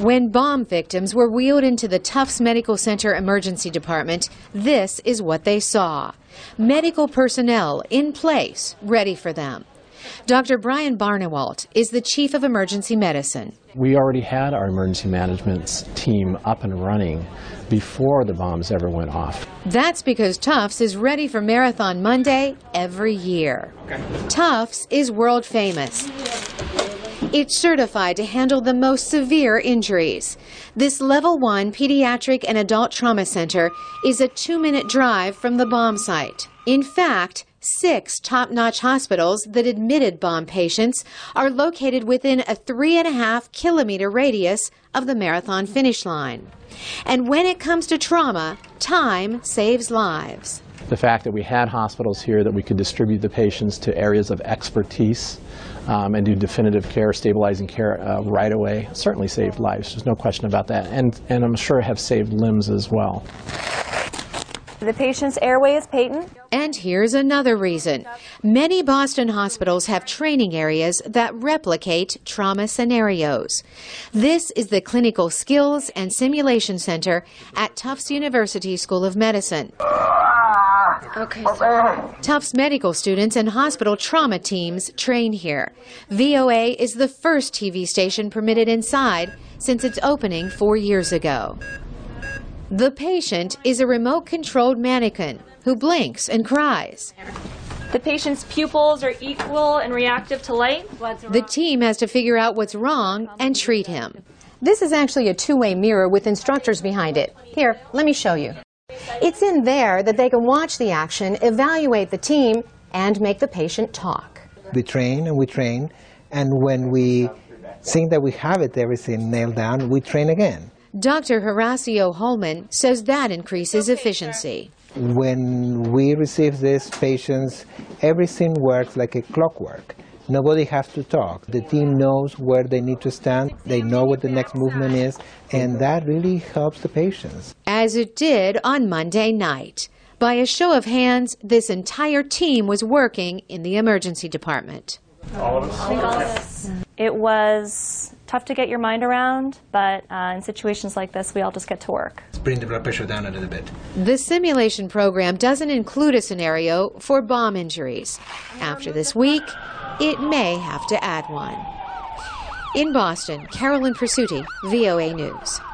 When bomb victims were wheeled into the Tufts Medical Center Emergency Department, this is what they saw. Medical personnel in place, ready for them. Dr. Brian Barnewalt is the Chief of Emergency Medicine. We already had our emergency management team up and running before the bombs ever went off. That's because Tufts is ready for Marathon Monday every year. Tufts is world famous. It's certified to handle the most severe injuries. This Level 1 Pediatric and Adult Trauma Center is a 2-minute drive from the bomb site. In fact, 6 top-notch hospitals that admitted bomb patients are located within a 3.5-kilometer radius of the marathon finish line. And when it comes to trauma, time saves lives. The fact that we had hospitals here that we could distribute the patients to areas of expertise and do definitive care, stabilizing care right away certainly saved lives. There's no question about that. And I'm sure have saved limbs as well. The patient's airway is patent. And here's another reason. Many Boston hospitals have training areas that replicate trauma scenarios. This is the Clinical Skills and Simulation Center at Tufts University School of Medicine. Okay. Tufts medical students and hospital trauma teams train here. VOA is the first TV station permitted inside since its opening 4 years ago. The patient is a remote-controlled mannequin who blinks and cries. The patient's pupils are equal and reactive to light. The team has to figure out what's wrong and treat him. This is actually a two-way mirror with instructors behind it. Here, let me show you. It's in there that they can watch the action, evaluate the team, and make the patient talk. We train and we train, and when we think that we have everything nailed down, we train again. Dr. Horacio Holman says that increases efficiency. When we receive these patients, everything works like a clockwork. Nobody has to talk. The team knows where they need to stand. They know what the next movement is, and that really helps the patients. As it did on Monday night. By a show of hands, this entire team was working in the emergency department. All of us. It was tough to get your mind around, but in situations like this, we all just get to work. Bring the blood pressure down a little bit. The simulation program doesn't include a scenario for bomb injuries. After this week, it may have to add one. In Boston, Carolyn Presutti, VOA News.